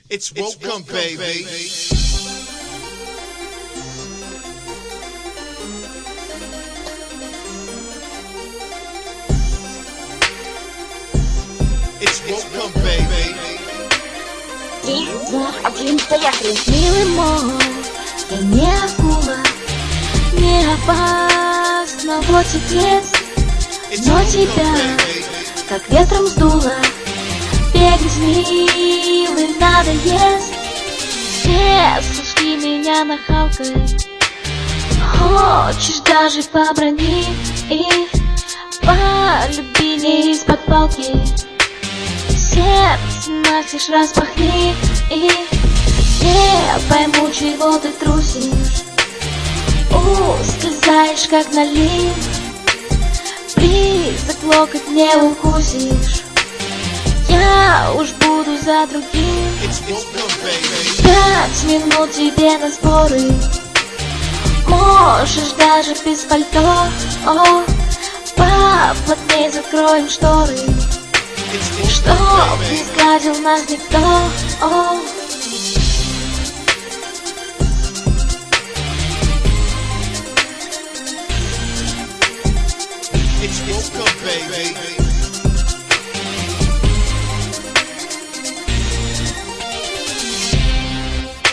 It's welcome, baby. It's welcome, baby. 3, 2, 1, поехали. Милый мой, я не акула, не опасна, вот секрет. Но тебя как ветром сдуло, бегать милый надоест. Все сучки меня нахалкой, хочешь даже побрани и полюби не из-под палки. Сердце настежь распахни, и все поймут, чего ты трусишь. Ускользаешь, как налив, близок локоть не укусишь. Я уж буду за другим. 5 минут тебе на сборы, можешь даже без пальто. О, поплотнее закроем шторы, чтоб не сгладил нас никто. О. It's welcome, baby.